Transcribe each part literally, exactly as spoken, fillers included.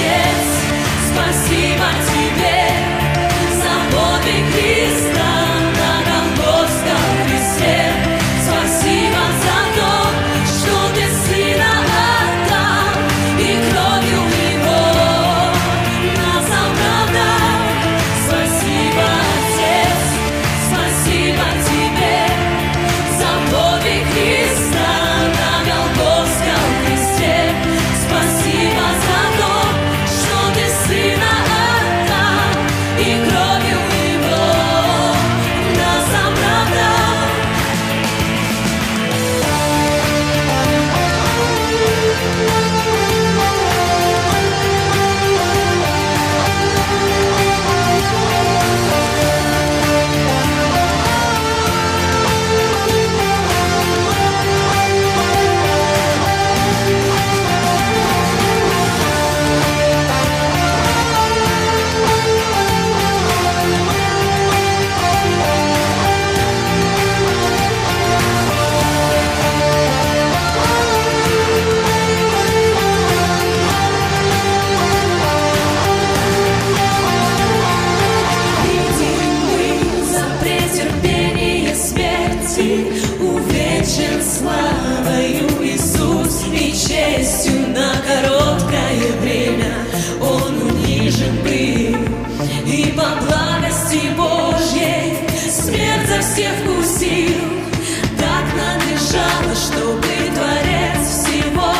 увенчан славою Иисус и честью на короткое время Он унижен был, и по благости Божьей смерть за всех вкусил. Так надлежало, чтобы Творец всего,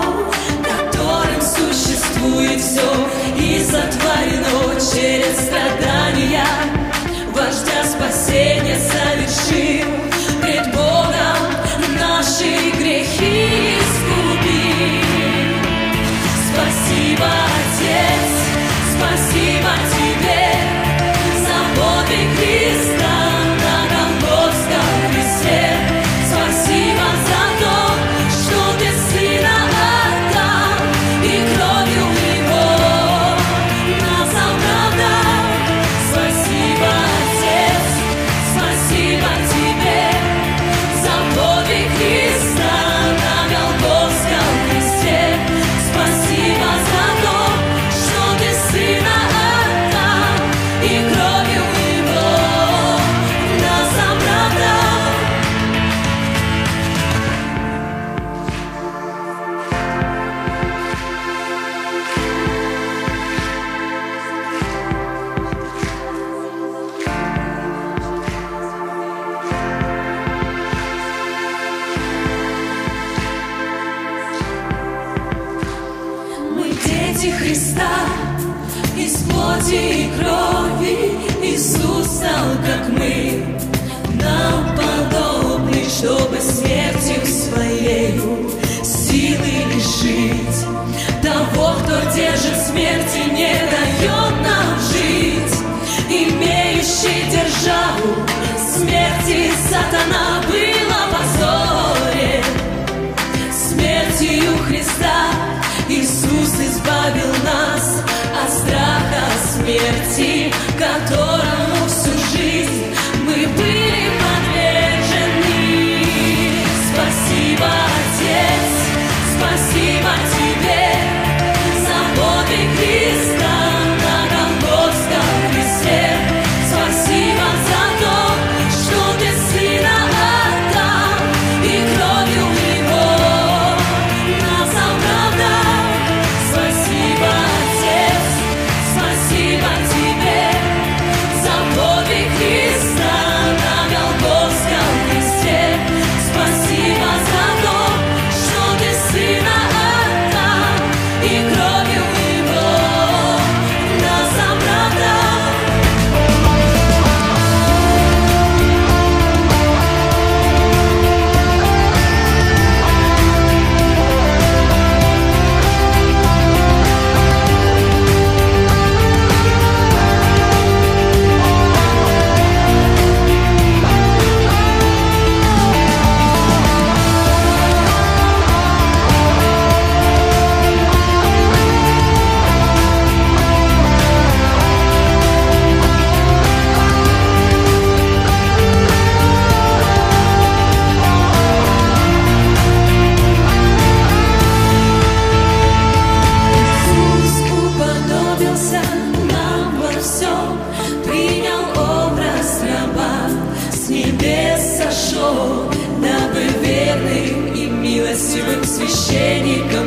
которым существует все и сотворено через страдания, вождя спасения совершил, пред Богом наши грехи искупил. Спасибо, Отец, спасибо Тебе за подвиг Христа на Голгофском кресте. Спасибо за то, что Ты Сына отдал и кровью Его нас оправдал. Спасибо, Отец, спасибо Тебе за подвиг Христа на Голгофском кресте. Спасибо за то, что Ты Сына отдал и кровью Его нас оправдал. Мы дети Христа, из плоти и крови. Иисус стал, как мы, нам подобный, чтобы смертью Своею силы лишить того, кто держит смерть и не дает нам жить. Имеющий державу смерти сатана был опозорен. Смертью Христа Иисус избавил нас от страха смерти, которому всю жизнь мы были подвержены. Спасибо, Отец, спасибо Тебе за подвиг Христа на Голгофском кресте. Спасибо за то, что Ты Сына отдал и кровью Его нас оправдал. Спасибо, Отец, спасибо Тебе за подвиг Христа на Голгофском кресте. Спасибо за то, что Ты Сына отдал и кровью Его нас оправдал. пришел, дабы верным и милостивым священником